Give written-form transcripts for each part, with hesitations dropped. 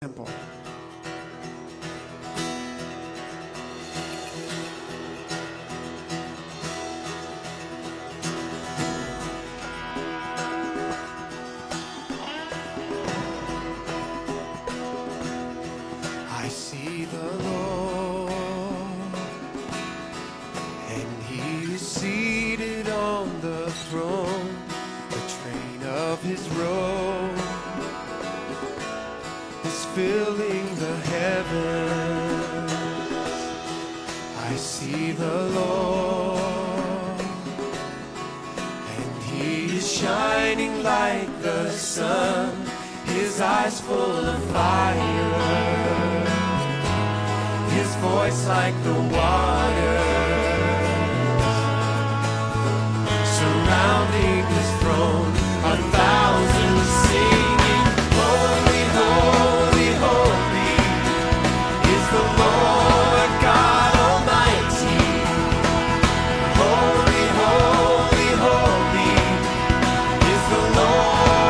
temple. I see the Lord, and He is seated on the throne. The train of His robe is filling the heavens. I see the Lord, and He is shining like the sun. His eyes full of fire, His voice like the waters, surrounding His throne, 1,000 singing, holy, holy, holy is the Lord God Almighty. Holy, holy, holy is the Lord.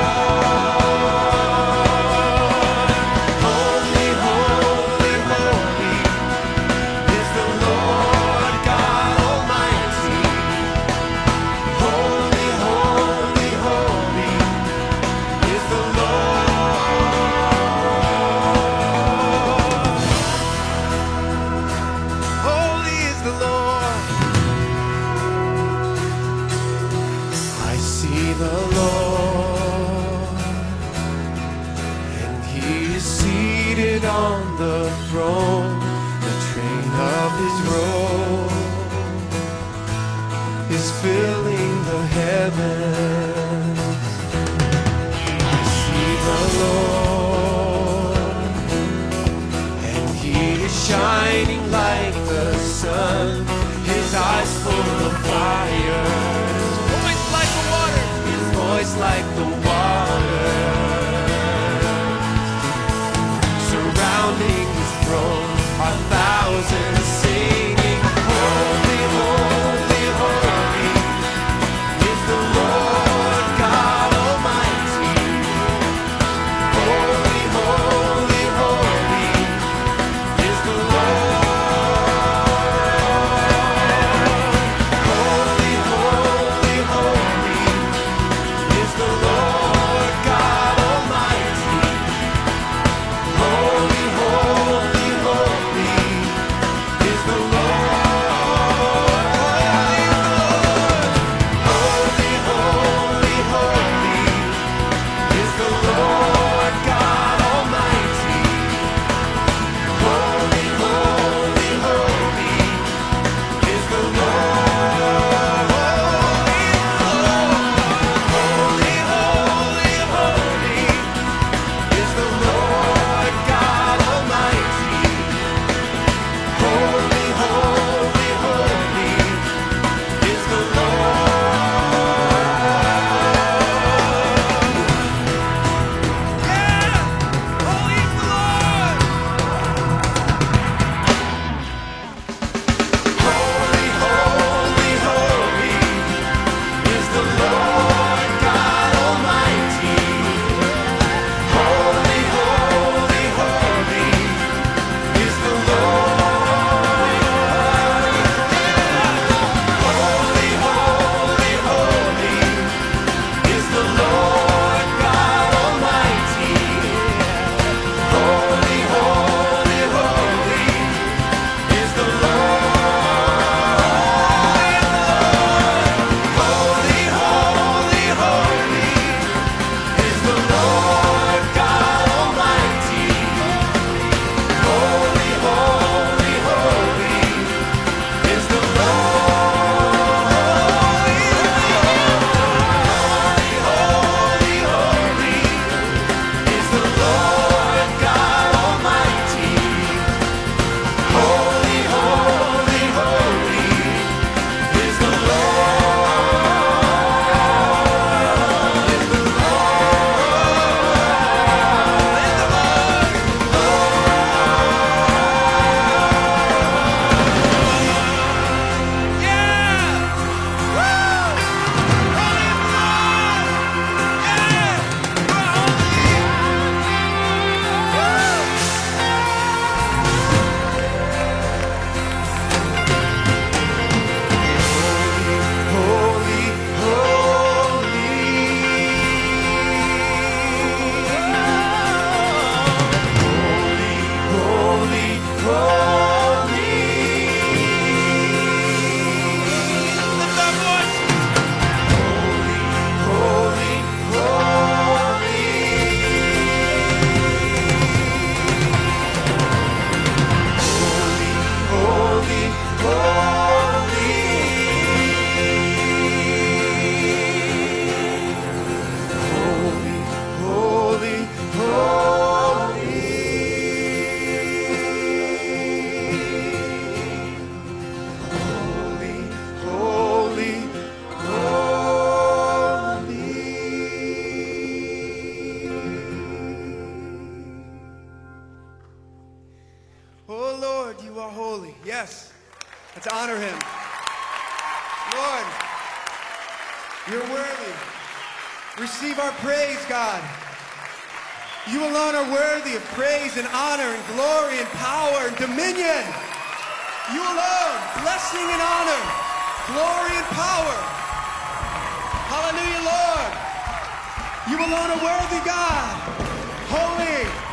Holy, holy, holy is the Lord God Almighty. Holy, holy, holy is the Lord. Holy is the Lord. I see the Lord, and He is seated on the throne. The train of His robe is filling the heavens. I see the Lord, and He is shining like the sun. His eyes full of fire, His voice like the water, surrounding His throne, 1,000 singing, holy, holy, holy is the Lord God Almighty. Holy, holy, holy is the Lord. Oh, Lord, you are holy. Yes. Let's honor him. Lord, you're worthy. Receive our praise, God. You alone are worthy of praise and honor and glory and power and dominion. You alone, blessing and honor, glory and power. Hallelujah, Lord. You alone are worthy, God. Holy.